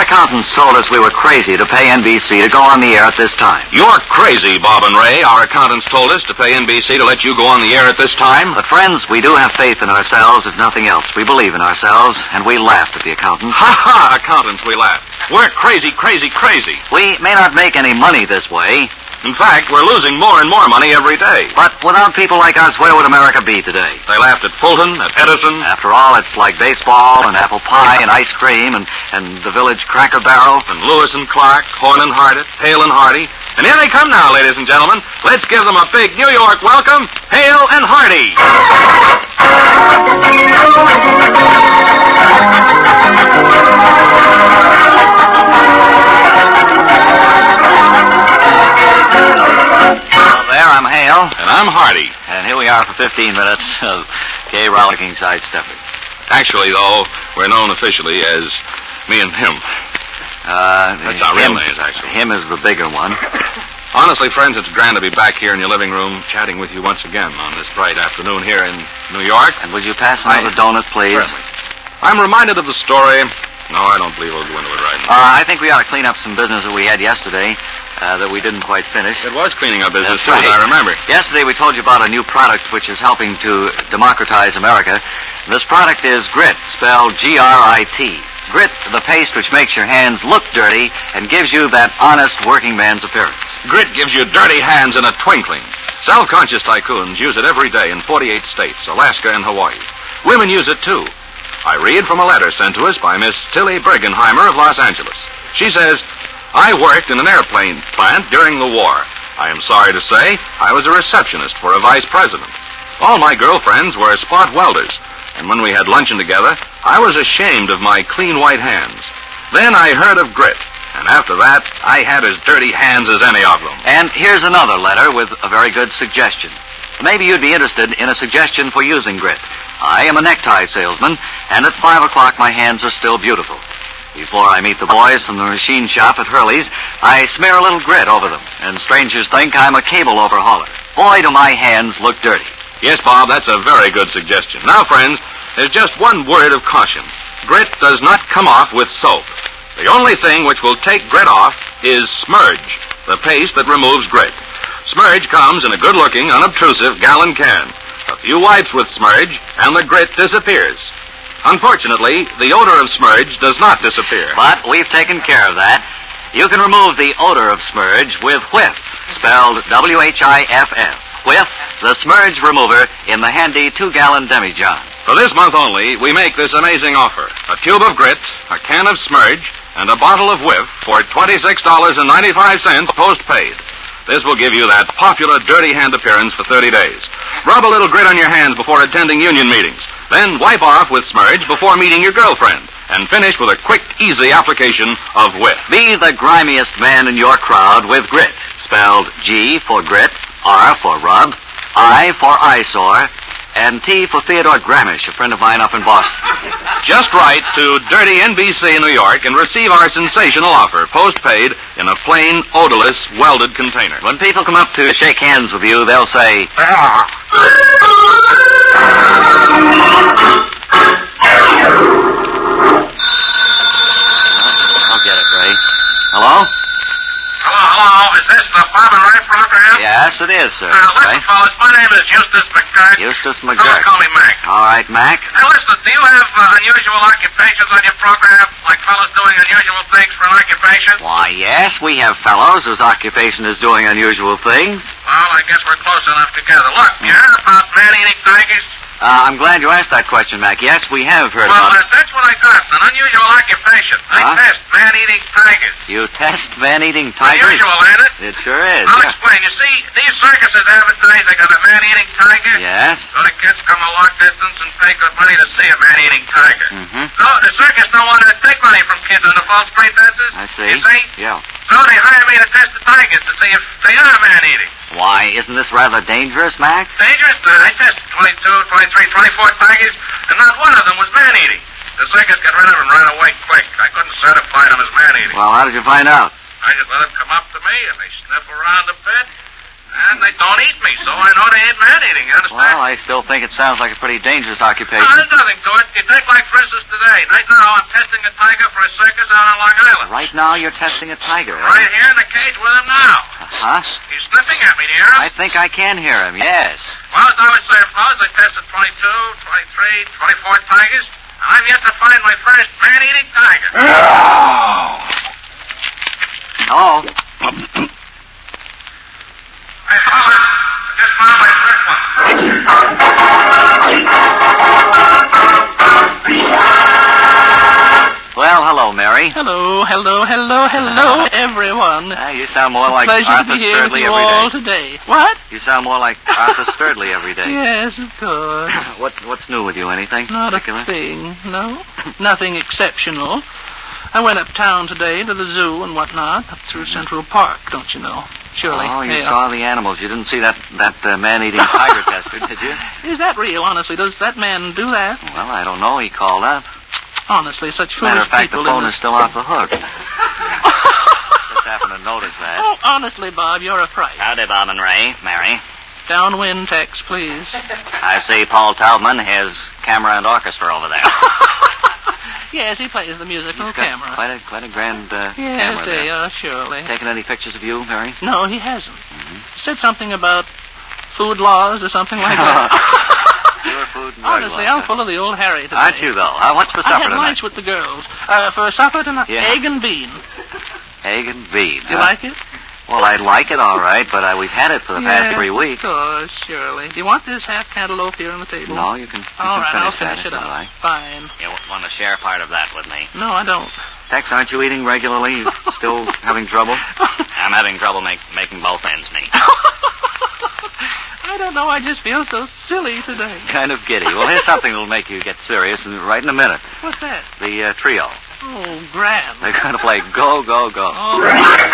Our accountants told us we were crazy to pay NBC to go on the air at this time. You're crazy, Bob and Ray. Our accountants told us to pay NBC to let you go on the air at this time. But, friends, we do have faith in ourselves, if nothing else. We believe in ourselves, and we laughed at the accountants. Ha-ha, accountants, we laughed. We're crazy, crazy, crazy. We may not make any money this way. In fact, we're losing more and more money every day. But without people like us, where would America be today? They laughed at Fulton, at Edison. After all, it's like baseball and apple pie and ice cream and the village Cracker Barrel. And Lewis and Clark, Horn and Hardit, Hale and Hardy. And here they come now, ladies and gentlemen. Let's give them a big New York welcome, Hale and Hardy. I'm Hale. And I'm Hardy. And here we are for 15 minutes of gay, rollicking sidestepping. Actually, though, we're known officially as me and him. That's our real names, actually. Him is the bigger one. Honestly, friends, it's grand to be back here in your living room chatting with you once again on this bright afternoon here in New York. And would you pass another donut, please? Certainly. I'm reminded of the story. No, I don't believe we'll go into it right now. I think we ought to clean up some business that we had yesterday. That we didn't quite finish. It was cleaning up business, That's too, right. as I remember. Yesterday we told you about a new product which is helping to democratize America. This product is Grit, spelled G-R-I-T. Grit, the paste which makes your hands look dirty and gives you that honest working man's appearance. Grit gives you dirty hands in a twinkling. Self-conscious tycoons use it every day in 48 states, Alaska and Hawaii. Women use it, too. I read from a letter sent to us by Miss Tilly Bergenheimer of Los Angeles. She says, I worked in an airplane plant during the war. I am sorry to say I was a receptionist for a vice president. All my girlfriends were spot welders, and when we had luncheon together, I was ashamed of my clean white hands. Then I heard of Grit, and after that, I had as dirty hands as any of them. And here's another letter with a very good suggestion. Maybe you'd be interested in a suggestion for using Grit. I am a necktie salesman, and at 5 o'clock my hands are still beautiful. Before I meet the boys from the machine shop at Hurley's, I smear a little Grit over them, and strangers think I'm a cable overhauler. Boy, do my hands look dirty. Yes, Bob, that's a very good suggestion. Now, friends, there's just one word of caution. Grit does not come off with soap. The only thing which will take Grit off is Smurge, the paste that removes Grit. Smurge comes in a good-looking, unobtrusive gallon can. A few wipes with Smurge, and the Grit disappears. Unfortunately, the odor of Smurge does not disappear. But we've taken care of that. You can remove the odor of Smurge with Whiff, spelled W-H-I-F-F. Whiff, the Smurge remover in the handy 2-gallon demijohn. For this month only, we make this amazing offer. A tube of Grit, a can of Smurge, and a bottle of Whiff for $26.95 postpaid. This will give you that popular dirty hand appearance for 30 days. Rub a little Grit on your hands before attending union meetings. Then wipe off with Smurge before meeting your girlfriend. And finish with a quick, easy application of Whiff. Be the grimiest man in your crowd with Grit, spelled G for Grit, R for Rub, I for Eyesore, and T for Theodore Gramish, a friend of mine up in Boston. Just write to Dirty NBC in New York and receive our sensational offer, postpaid, in a plain, odorless, welded container. When people come up to shake hands with you, they'll say, Ah. I'll get it, Ray. Hello? Hello. Is this the Bob and Ray program? Yes, it is, sir. Listen, fellas, my name is Eustace McGurk. Eustace Fellas McGurk. call me Mac. All right, Mac. Now, listen, do you have unusual occupations on your program? Like fellas doing unusual things for an occupation? Why, yes, we have fellows whose occupation is doing unusual things. Well, I guess we're close enough together. Look, you heard about man-eating tigers? I'm glad you asked that question, Mac. Yes, we have heard Well, about it. that's what I got. An unusual occupation. I Huh? test man-eating tigers. You test man-eating tigers? Unusual, ain't it? It sure is. I'll yeah. explain. You see, these circuses advertise they got a man-eating tiger. Yes? So the kids come a long distance and pay good money to see a man-eating tiger. Mm-hmm. So the circus don't want to take money from kids under false pretenses. I see. You see? Yeah. So they hire me to test the tigers to see if they are man-eating. Why, isn't this rather dangerous, Mac? Dangerous? I tested 22, 23, 24 tigers, and not one of them was man-eating. The circus got rid of them right away quick. I couldn't certify them as man-eating. Well, how did you find out? I just let them come up to me, and they sniff around a bit. And they don't eat me, so I know they ain't man-eating, you understand? Well, I still think it sounds like a pretty dangerous occupation. No, there's nothing to it. You take, like, for instance, today. Right now, I'm testing a tiger for a circus out on Long Island. Right now, you're testing a tiger. Right here in the cage with him now. Huh? He's sniffing at me, do you hear him? I think I can hear him, yes. Well, as I was saying, fellas, I tested 22, 23, 24 tigers, and I've yet to find my first man-eating tiger. Hello? Hey, fellas, I just found my first one. Well, hello, Mary. Hello, everyone. You sound more It's a like pleasure Arthur to be here with Sturdley you every all day. today. What? You sound more like Arthur Sturdley every day. Yes, of course. What's new with you? Anything Not particular? a thing, no. Nothing exceptional. I went uptown today to the zoo and whatnot, up through Central Park, don't you know? Surely. Oh, you Hey, saw the animals. You didn't see that man-eating tiger tester, did you? Is that real, honestly? Does that man do that? Well, I don't know. He called up. Honestly, such foolish Matter of fact, the people phone in is still off the hook. Just happened to notice that. Oh, honestly, Bob, you're a fright. Howdy, Bob and Ray. Mary. Downwind Tex, please. I see Paul Taubman has camera and orchestra over there. Yes, he plays the musical He's got camera. Quite a grand Yes, camera there. they are, surely. Taking any pictures of you, Mary? No, he hasn't. He said something about food laws or something like that. Pure food and drug Honestly, laws, I'm full of the old Harry today. Aren't you, though? What's for I supper had tonight? lunch with the girls. For supper tonight, Yeah. egg and bean. Egg and bean. You like it? Well, I like it all right, but we've had it for the past 3 weeks. Of course, surely. Do you want this half cantaloupe here on the table? No, you can. All right, I'll finish finish it that if up. you like. Fine. You want to share part of that with me? No, I don't. Tex, aren't you eating regularly? You still having trouble? I'm having trouble making both ends meet. I don't know. I just feel so silly today. Kind of giddy. Well, here's something that'll make you get serious right in a minute. What's that? The trio. Oh, grand. They're going to play Go, Go, Go. Oh,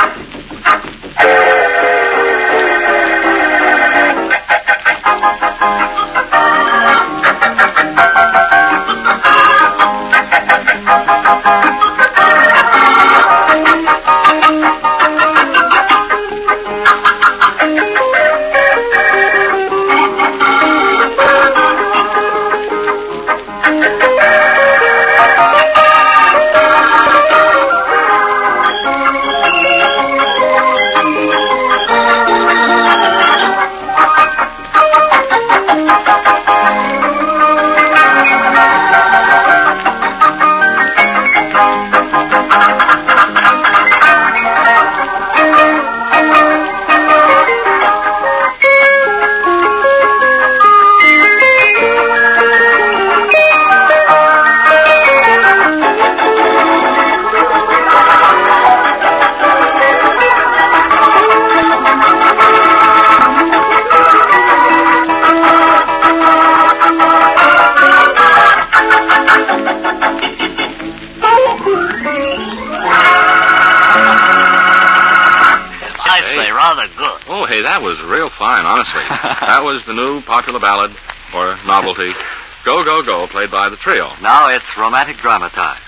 That was real fine, honestly. That was the new popular ballad, or novelty, Go, Go, Go, played by the trio. Now it's romantic drama time.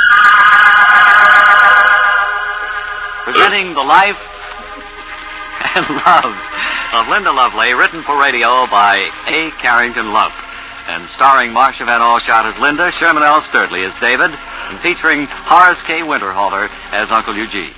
Presenting the life and love of Linda Lovely, written for radio by A. Carrington Love, and starring Marcia Van Alshot as Linda, Sherman L. Sturdley as David, and featuring Horace K. Winterhalter as Uncle Eugene.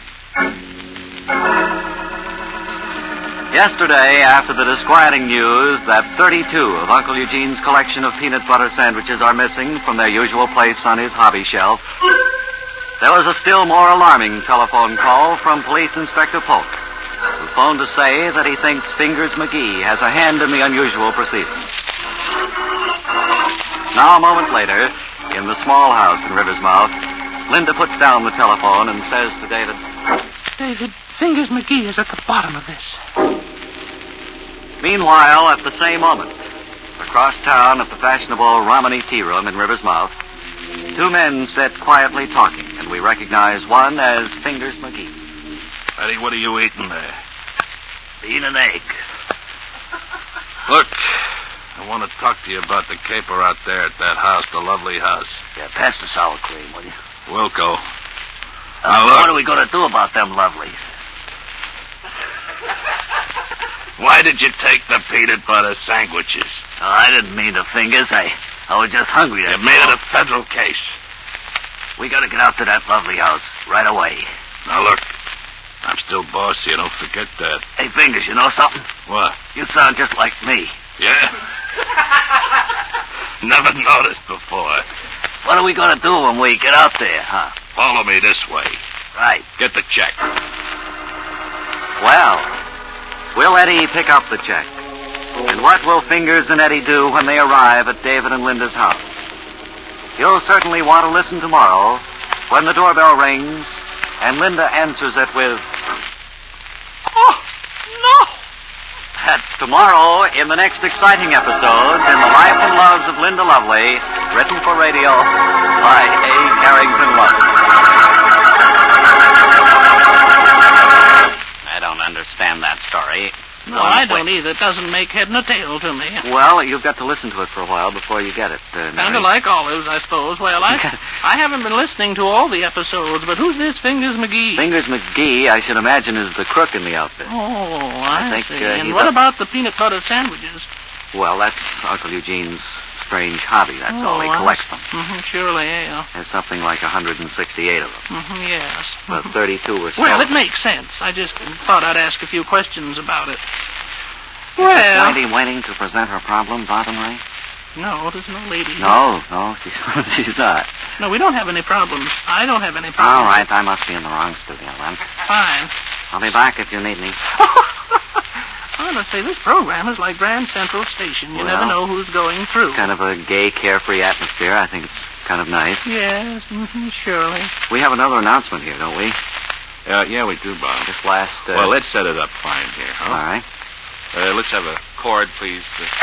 Yesterday, after the disquieting news that 32 of Uncle Eugene's collection of peanut butter sandwiches are missing from their usual place on his hobby shelf, there was a still more alarming telephone call from Police Inspector Polk, who phoned to say that he thinks Fingers McGee has a hand in the unusual proceedings. Now, a moment later, in the small house in River's Mouth, Linda puts down the telephone and says to David, David, Fingers McGee is at the bottom of this. Meanwhile, at the same moment, across town at the fashionable Romney Tea Room in River's Mouth, two men sit quietly talking, and we recognize one as Fingers McGee. Eddie, what are you eating there? Bean and egg. Look, I want to talk to you about the caper out there at that house, the Lovely house. Yeah, pass the sour cream, will you? Wilco. Now, look. What are we going to do about them Lovelies? Why did you take the peanut butter sandwiches? Oh, I didn't mean the fingers. I was just hungry. You made it a federal case. We gotta get out to that lovely house right away. Now, look. I'm still boss here. Don't forget that. Hey, Fingers, you know something? What? You sound just like me. Yeah? Never noticed before. What are we gonna do when we get out there, huh? Follow me this way. Right. Get the check. Well, will Eddie pick up the check? And what will Fingers and Eddie do when they arrive at David and Linda's house? You'll certainly want to listen tomorrow when the doorbell rings and Linda answers it with, Oh, no! That's tomorrow in the next exciting episode in The Life and Loves of Linda Lovely, written for radio by A. Carrington Lovely. I don't understand that story. No, I don't either. It doesn't make head nor tail to me. Well, you've got to listen to it for a while before you get it. Kind Mary. of like Olives, I suppose. Well, I haven't been listening to all the episodes, but who's this Fingers McGee? Fingers McGee, I should imagine, is the crook in the outfit. Oh, I think, see. he's And what a- about the peanut butter sandwiches? Well, that's Uncle Eugene's strange hobby. That's all. He collects them. Surely, yeah. There's something like 168 of them. Yes. But 32 were stolen. Well, it makes sense. I just thought I'd ask a few questions about it. Is this Well, lady waiting to present her problem, Botham Ray? no, there's no lady. No, she's not. No, we don't have any problems. I don't have any problems. All right, I must be in the wrong studio then. Fine. I'll be back if you need me. Honestly, this program is like Grand Central Station. You Well, never know who's going through. Kind of a gay, carefree atmosphere. I think it's kind of nice. Yes, surely. We have another announcement here, don't we? Yeah, we do, Bob. This last... Well, let's set it up fine here, huh? All right. Let's have a chord, please.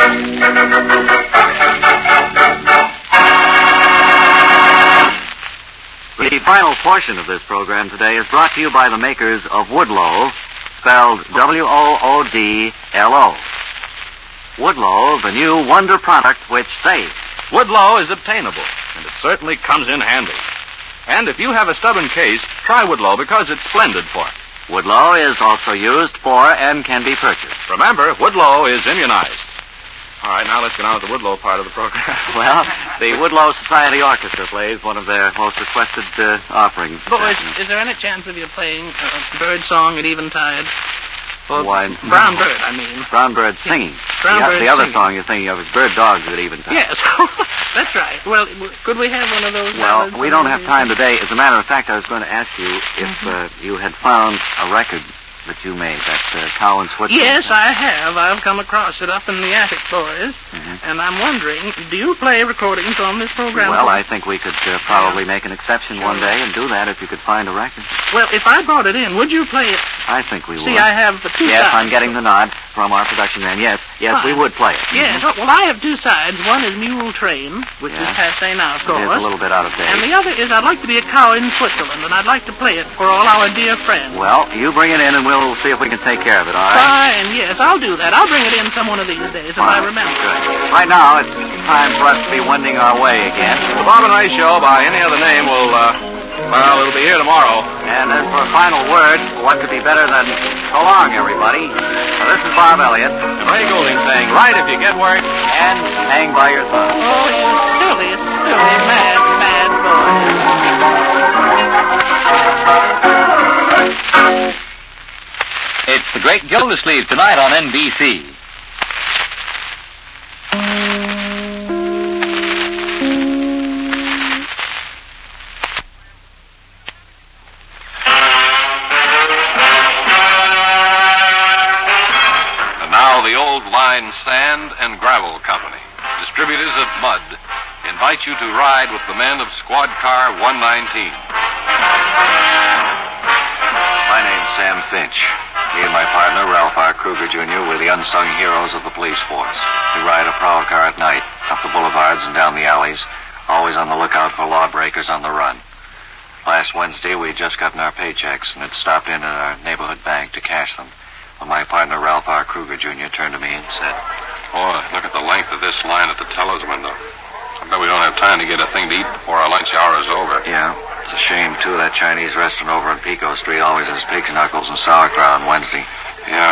The final portion of this program today is brought to you by the makers of Woodlow, spelled W-O-O-D-L-O. Woodlow, the new wonder product which saves. Woodlow is obtainable, and it certainly comes in handy. And if you have a stubborn case, try Woodlow because it's splendid for it. Woodlow is also used for and can be purchased. Remember, Woodlow is immunized. All right, now let's get on with the Woodlow part of the program. Well, the Woodlow Society Orchestra plays one of their most requested offerings. Boys, is there any chance of you playing Bird Song at Eventide? Well, Why, Brown Bird, I mean. Brown Bird singing. Brown Bird The other singing. song you're thinking of is Bird Dogs at Eventide. Yes, that's right. Well, could we have one of those? Well, ballads? we don't have time today. As a matter of fact, I was going to ask you if you had found a record that you made, that Cow in Switzerland. Yes, I have. I've come across it up in the attic, boys. And I'm wondering, do you play recordings on this program? Well, I think we could probably make an exception one day and do that if you could find a record. Well, if I brought it in, would you play it? I think we would. See, I have the two Yes, sides. I'm getting the nod from our production man. Yes, we Fine. would play it. Yes, well, I have two sides. One is Mule Train, which is Yeah. passé now, of It is course. a little bit out of date. And the other is I'd like to be a cow in Switzerland, and I'd like to play it for all our dear friends. Well, you bring it in and we'll see if we can take care of it, all right? Fine, yes, I'll do that. I'll bring it in some one of these days, if I Fine. remember. Good. Right now, it's time for us to be wending our way again. The Bob and Ray Show, by any other name, will, it'll be here tomorrow. And as for a final word, what could be better than so long, everybody? Now, this is Bob Elliott, And Ray Goulding saying, right if you get work. and hang by your thumb. Oh, you silly, mad boy. It's the Great Gildersleeve tonight on NBC. And now the Old Line Sand and Gravel Company, distributors of mud, invite you to ride with the men of Squad Car 119. My name's Sam Finch. Me and my partner, Ralph R. Kruger, Jr., we're the unsung heroes of the police force. We ride a prowl car at night, up the boulevards and down the alleys, always on the lookout for lawbreakers on the run. Last Wednesday, we'd just gotten our paychecks and had stopped in at our neighborhood bank to cash them. When my partner, Ralph R. Kruger, Jr., turned to me and said, Oh, look at the length of this line at the teller's window. I bet we don't have time to get a thing to eat before our lunch hour is over. Yeah, it's a shame, too. That Chinese restaurant over on Pico Street always has pig's knuckles and sauerkraut on Wednesday. Yeah, a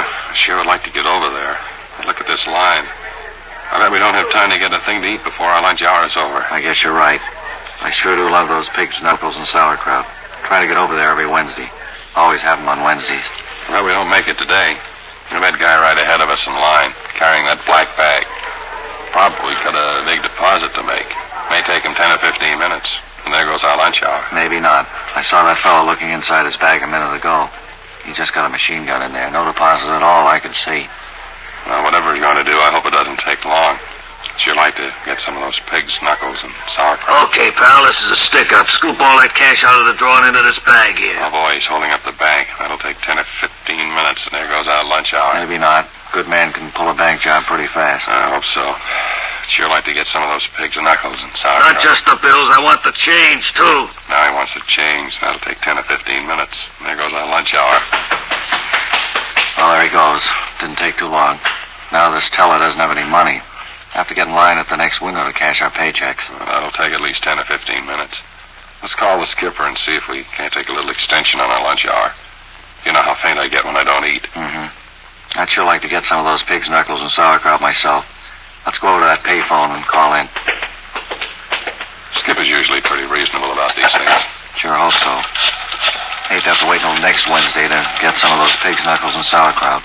sure would like to get over there. Look at this line. I bet we don't have time to get a thing to eat before our lunch hour is over. I guess you're right. I sure do love those pig's knuckles and sauerkraut. Try to get over there every Wednesday. Always have them on Wednesdays. Well, we don't make it today. Look at that guy right ahead of us in line, carrying that black bag. Probably got a big deposit to make. May take him 10 or 15 minutes. And there goes our lunch hour. Maybe not. I saw that fellow looking inside his bag a minute ago. He just got a machine gun in there. No deposit at all, I could see. Well, whatever he's going to do, I hope it doesn't take long. Sure like to get some of those pig's knuckles and sauerkraut. Okay, pal, this is a stick-up. Scoop all that cash out of the drawer and into this bag here. Oh, boy, he's holding up the bank. That'll take 10 or 15 minutes, and there goes our lunch hour. Maybe not. Good man can pull a bank job pretty fast. I hope so. Sure like to get some of those pig's knuckles and sauerkraut. Not just the bills. I want the change, too. Now he wants to change. That'll take 10 or 15 minutes. And there goes our lunch hour. Well, there he goes. Didn't take too long. Now this teller doesn't have any money. Have to get in line at the next window to cash our paychecks. Well, that'll take at least 10 or 15 minutes. Let's call the skipper and see if we can't take a little extension on our lunch hour. You know how faint I get when I don't eat. Mm-hmm. I'd sure like to get some of those pig's knuckles and sauerkraut myself. Let's go over to that payphone and call in. Skipper's usually pretty reasonable about these things. Sure hope so. Hate to have to wait till next Wednesday to get some of those pig's knuckles and sauerkraut.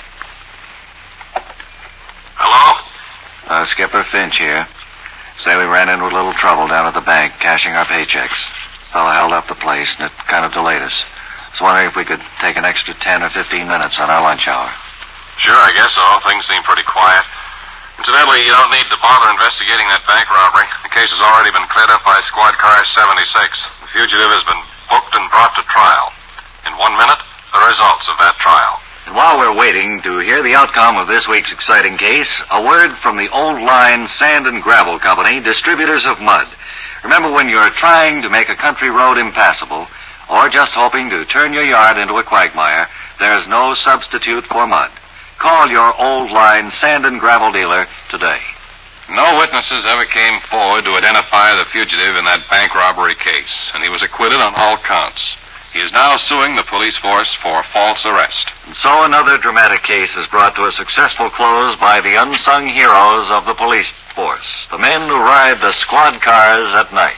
Hello? Skipper Finch here. Say we ran into a little trouble down at the bank cashing our paychecks. Fella held up the place and it kind of delayed us. I was wondering if we could take an extra 10 or 15 minutes on our lunch hour. Sure, I guess so. Things seem pretty quiet. Incidentally, you don't need to bother investigating that bank robbery. The case has already been cleared up by Squad Car 76. The fugitive has been booked and brought to trial. In 1 minute, the results of that trial. And while we're waiting to hear the outcome of this week's exciting case, a word from the Old Line Sand and Gravel Company, distributors of mud. Remember, when you're trying to make a country road impassable, or just hoping to turn your yard into a quagmire, there's no substitute for mud. Call your Old Line Sand and Gravel dealer today. No witnesses ever came forward to identify the fugitive in that bank robbery case, and he was acquitted on all counts. He is now suing the police force for false arrest. And so another dramatic case is brought to a successful close by the unsung heroes of the police force, the men who ride the squad cars at night.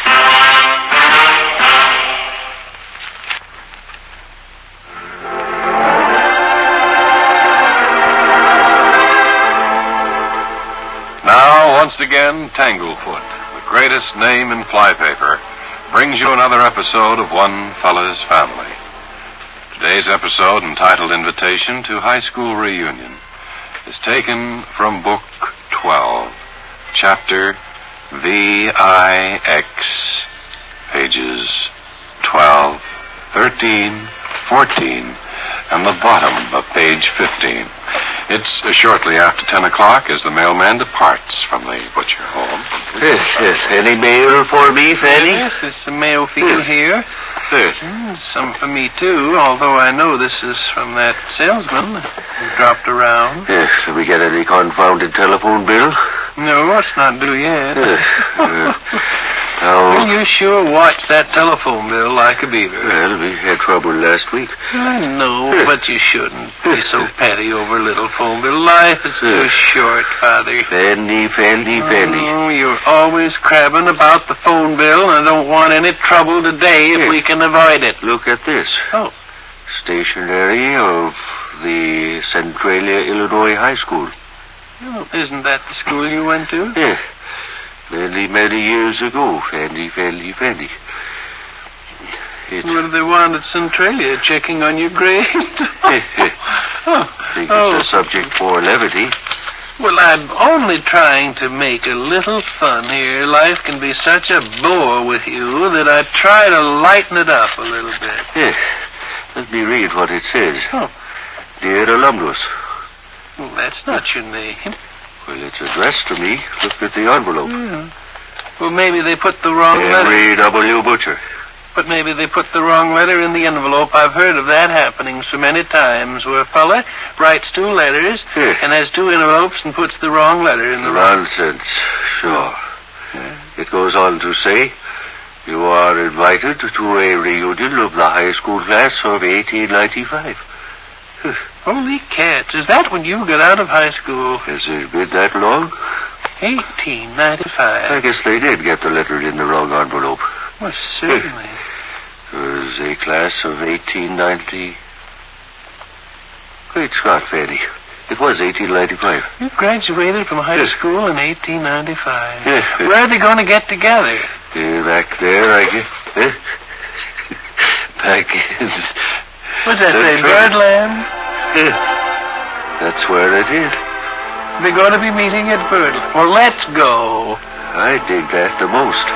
Now, once again, Tanglefoot, the greatest name in flypaper, brings you another episode of One Fella's Family. Today's episode, entitled Invitation to High School Reunion, is taken from Book 12, Chapter VIX, pages 12, 13, 14, and the bottom of page 15. It's shortly after 10 o'clock as the mailman departs from the butcher home. Yes. Any mail for me, Fanny? Yes, there's some mail for you here. Yes. Some for me, too, although I know this is from that salesman who dropped around. Yes, did we get any confounded telephone bill? No, it's not due yet. Now, Well, you sure watched that telephone bill like a beaver. well, we had trouble last week. I know, but you shouldn't be so petty over a little phone bill. Life is too short, Father. Fanny. Oh, you're always crabbing about the phone bill, and I don't want any trouble today if we can avoid it. Look at this. Oh. Stationery of the Centralia, Illinois High School. Oh, isn't that the school you went to? Yeah. Many years ago, Fanny. What do they want at Centralia? Checking on your grade? Think it's a subject for levity. Well, I'm only trying to make a little fun here. Life can be such a bore with you that I try to lighten it up a little bit. Yes. Let me read what it says. Oh. Dear Alumnus. Well, that's not your name. Well, it's addressed to me. Look at the envelope. Yeah. Well, maybe they put the wrong letter. Henry W. Butcher. But maybe they put the wrong letter in the envelope. I've heard of that happening so many times, where a fella writes two letters and has two envelopes and puts the wrong letter in the wrong. Nonsense. Sure. It goes on to say, you are invited to a reunion of the high school class of 1895. Holy cats, is that when you got out of high school? Has it been that long? 1895. I guess they did get the letter in the wrong envelope. Well, certainly. It was a class of 1890. Great Scott, Fanny. It was 1895. You graduated from high school in 1895. Yeah. Where are they going to get together? Back there, I guess. Back in... What's that say, Birdland? That's where it is. They're going to be meeting at Birdland. Well, let's go. I dig that the most.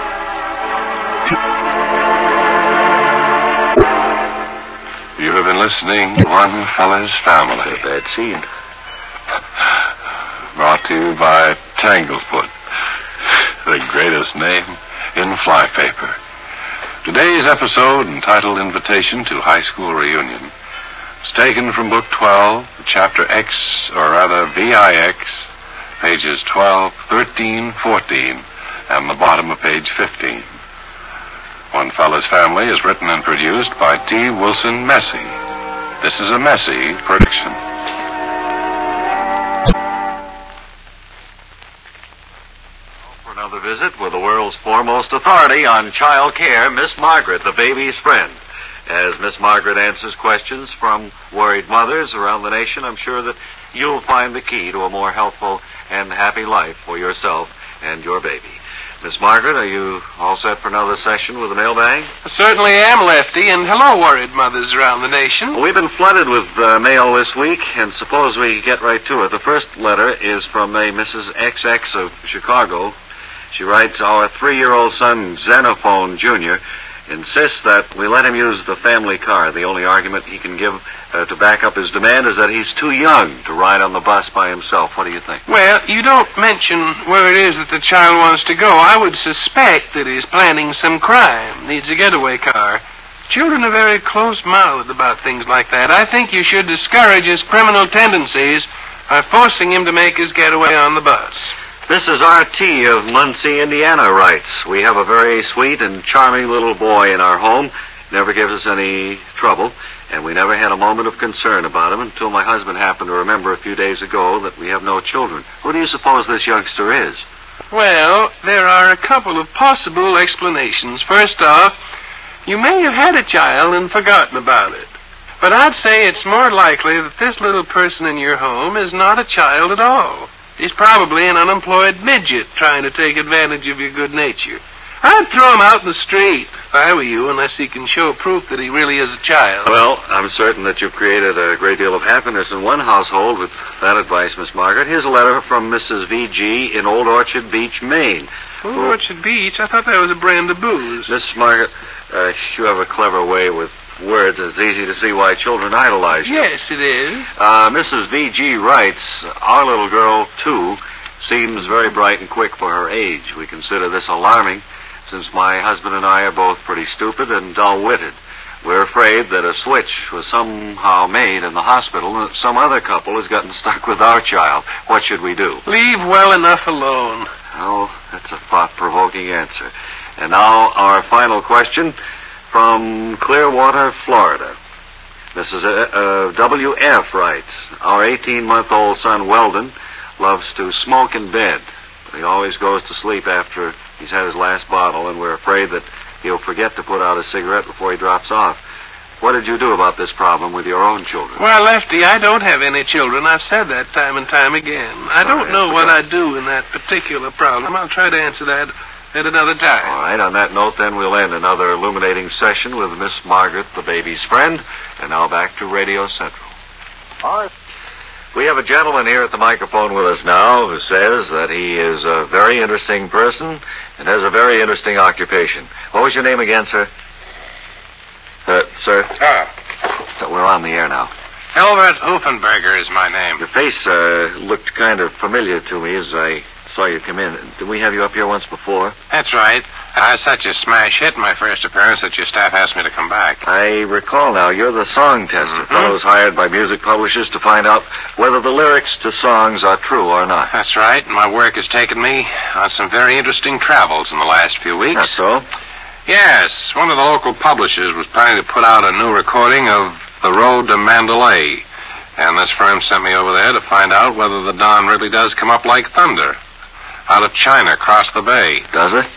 You have been listening to One Fella's Family. A bad scene. Brought to you by Tanglefoot, the greatest name in flypaper. Today's episode, entitled Invitation to High School Reunion, is taken from Book 12, Chapter X, or rather VIX, pages 12, 13, 14, and the bottom of page 15. One Fella's Family is written and produced by T. Wilson Messy. This is a Messy production. For another visit with the world's foremost authority on child care, Miss Margaret, the baby's friend. As Miss Margaret answers questions from worried mothers around the nation, I'm sure that you'll find the key to a more healthful and happy life for yourself and your baby. Miss Margaret, are you all set for another session with the mailbag? I certainly am, Lefty, and hello, worried mothers around the nation. Well, we've been flooded with mail this week, and suppose we get right to it. The first letter is from a Mrs. XX of Chicago. She writes, our 3-year-old son, Xenophone Jr., insists that we let him use the family car. The only argument he can give to back up his demand is that he's too young to ride on the bus by himself. What do you think? Well, you don't mention where it is that the child wants to go. I would suspect that he's planning some crime, needs a getaway car. Children are very close-mouthed about things like that. I think you should discourage his criminal tendencies by forcing him to make his getaway on the bus. Mrs. R.T. of Muncie, Indiana writes, we have a very sweet and charming little boy in our home. Never gives us any trouble, and we never had a moment of concern about him until my husband happened to remember a few days ago that we have no children. Who do you suppose this youngster is? Well, there are a couple of possible explanations. First off, you may have had a child and forgotten about it. But I'd say it's more likely that this little person in your home is not a child at all. He's probably an unemployed midget trying to take advantage of your good nature. I'd throw him out in the street if I were you, unless he can show proof that he really is a child. Well, I'm certain that you've created a great deal of happiness in one household with that advice, Miss Margaret. Here's a letter from Mrs. V.G. in Old Orchard Beach, Maine. Old Orchard Beach? I thought that was a brand of booze. Miss Margaret, you have a clever way with words. It's easy to see why children idolize you. Yes, it is. Mrs. V.G. writes, our little girl, too, seems very bright and quick for her age. We consider this alarming, since my husband and I are both pretty stupid and dull-witted. We're afraid that a switch was somehow made in the hospital and that some other couple has gotten stuck with our child. What should we do? Leave well enough alone. Oh, that's a thought-provoking answer. And now our final question from Clearwater, Florida. Mrs. W.F. writes, our 18-month-old son, Weldon, loves to smoke in bed. He always goes to sleep after he's had his last bottle, and we're afraid that he'll forget to put out a cigarette before he drops off. What did you do about this problem with your own children? Well, Lefty, I don't have any children. I've said that time and time again. I don't know what I'd do in that particular problem. I'll try to answer that at another time. All right, on that note, then, we'll end another illuminating session with Miss Margaret, the baby's friend. And now back to Radio Central. All right. We have a gentleman here at the microphone with us now who says that he is a very interesting person and has a very interesting occupation. What was your name again, sir? Sir? So we're on the air now. Elbert Hoofenberger is my name. Your face looked kind of familiar to me as I saw you come in. Did we have you up here once before? That's right. I was such a smash hit in my first appearance that your staff asked me to come back. I recall now, you're the song tester, fellows hired by music publishers to find out whether the lyrics to songs are true or not. That's right, and my work has taken me on some very interesting travels in the last few weeks. That's so? Yes, one of the local publishers was planning to put out a new recording of The Road to Mandalay. And this firm sent me over there to find out whether the Don really does come up like thunder. Out of China, across the bay. Does it?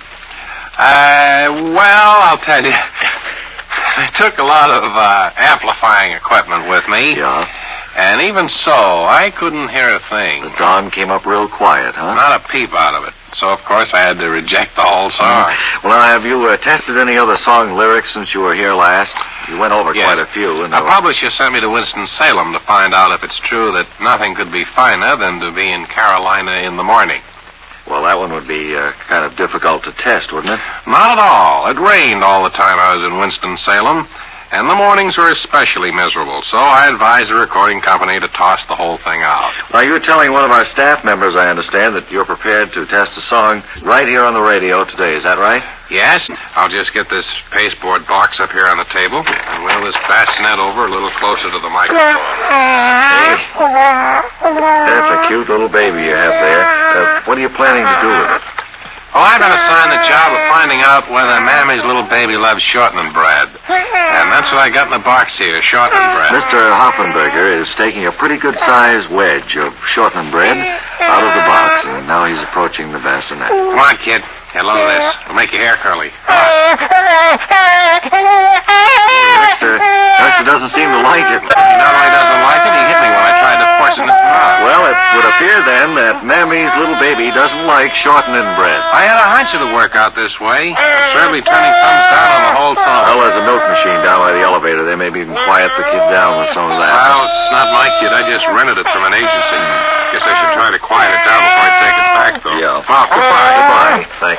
Well, I'll tell you. I took a lot of amplifying equipment with me. Yeah. And even so, I couldn't hear a thing. The Don came up real quiet, huh? Not a peep out of it. So, of course, I had to reject the whole song. Well, now, have you tested any other song lyrics since you were here last? You went over quite a few. And the publisher sent me to Winston-Salem to find out if it's true that nothing could be finer than to be in Carolina in the morning. Well, that one would be kind of difficult to test, wouldn't it? Not at all. It rained all the time I was in Winston-Salem, and the mornings were especially miserable, so I advised the recording company to toss the whole thing out. Now, you were telling one of our staff members, I understand, that you're prepared to test a song right here on the radio today. Is that right? Yes. I'll just get this pasteboard box up here on the table and wheel this bassinet over a little closer to the microphone. Hey, that's a cute little baby you have there. What are you planning to do with it? Well, I've been assigned the job of finding out whether Mammy's little baby loves shortening bread. And that's what I got in the box here, shortening bread. Mr. Hoffenberger is taking a pretty good-sized wedge of shortening bread out of the box, and now he's approaching the bassinet. Come on, kid. Get a load of this. It'll make your hair curly. Youngster doesn't seem to like it. He not only doesn't like it, he hit me when I tried to force it in his mouth. Well, it would appear then that Mammy's little baby doesn't like shortening bread. I had a hunch it'll work out this way. I'm certainly turning thumbs down on the whole song. Well, there's a milk machine down by the elevator. They may be even quiet the kid down with some of that. Well, it's not my kid. I just rented it from an agency. Guess I should try to quiet it down before I take it back, though. Yeah. Well, goodbye. Goodbye. Thanks.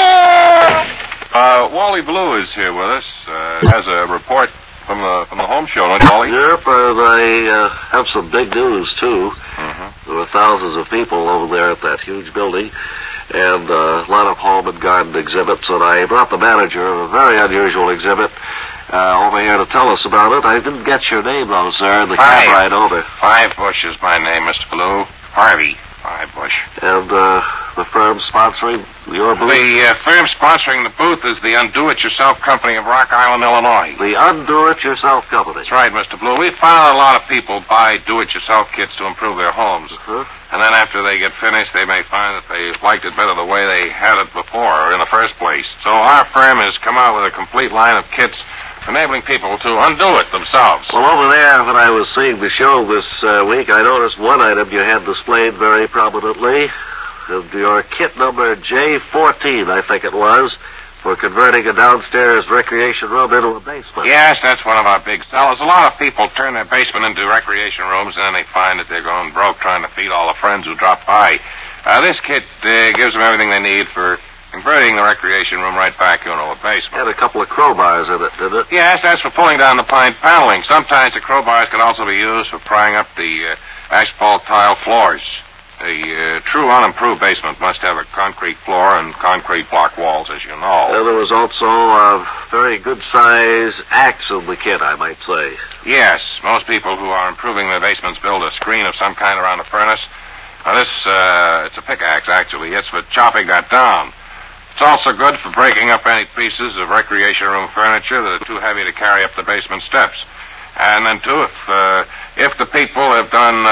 Wally Blue is here with us. Has a report from the home show, don't you, Wally? Yep, I have some big news, too. Mm-hmm. There were thousands of people over there at that huge building, and a lot of home and garden exhibits, and I brought the manager of a very unusual exhibit over here to tell us about it. I didn't get your name, though, sir, in the cab ride over. Five Bush is my name, Mr. Blue. Harvey Five Bush. And the firm sponsoring your booth? The firm sponsoring the booth is the Undo-It-Yourself Company of Rock Island, Illinois. The Undo-It-Yourself Company. That's right, Mr. Blue. We found a lot of people buy do-it-yourself kits to improve their homes. And then after they get finished, they may find that they liked it better the way they had it before in the first place. So our firm has come out with a complete line of kits enabling people to undo it themselves. Well, over there, when I was seeing the show this week, I noticed one item you had displayed very prominently. Your kit number J14, I think it was, for converting a downstairs recreation room into a basement. Yes, that's one of our big sellers. A lot of people turn their basement into recreation rooms, and then they find that they're going broke trying to feed all the friends who drop by. This kit gives them everything they need for converting the recreation room right back into a basement. Had a couple of crowbars in it, didn't it? Yes, that's for pulling down the pine paneling. Sometimes the crowbars can also be used for prying up the asphalt tile floors. A true unimproved basement must have a concrete floor and concrete block walls, as you know. There was also a very good-size axe in the kit, I might say. Yes, most people who are improving their basements build a screen of some kind around the furnace. Now, this, it's a pickaxe, actually. It's for chopping that down. It's also good for breaking up any pieces of recreation room furniture that are too heavy to carry up the basement steps. And then, too, if the people have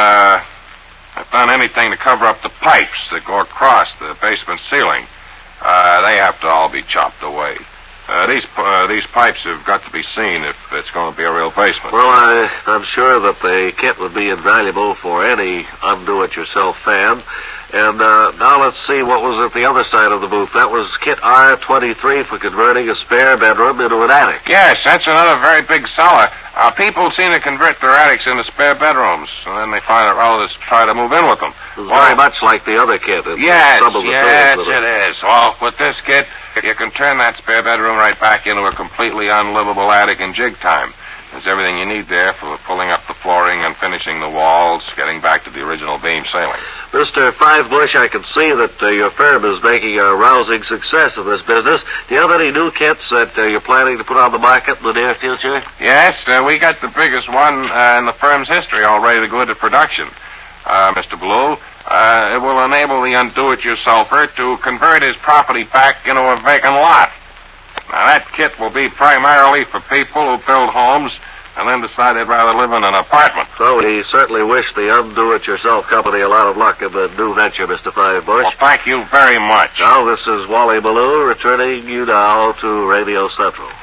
done anything to cover up the pipes that go across the basement ceiling, they have to all be chopped away. These pipes have got to be seen if it's going to be a real basement. Well, I'm sure that the kit would be invaluable for any undo-it-yourself fan. And now let's see what was at the other side of the booth. That was kit R23 for converting a spare bedroom into an attic. Yes, that's another very big seller. People seem to convert their attics into spare bedrooms, and then they find that relatives try to move in with them. It's very much like the other kit. Yes, it is. Well, with this kit, you can turn that spare bedroom right back into a completely unlivable attic in jig time. There's everything you need there for pulling up the flooring and finishing the walls, getting back to the original beam ceiling. Mr. Five Bush, I can see that your firm is making a rousing success of this business. Do you have any new kits that you're planning to put on the market in the near future? Yes, we got the biggest one in the firm's history all ready to go into production. Mr. Blue, it will enable the undo-it-yourselfer to convert his property back into a vacant lot. Now, that kit will be primarily for people who build homes and then decide they'd rather live in an apartment. So we certainly wish the Undo-It-Yourself Company a lot of luck in the new venture, Mr. Five Bush. Well, thank you very much. Now, this is Wally Ballou returning you now to Radio Central.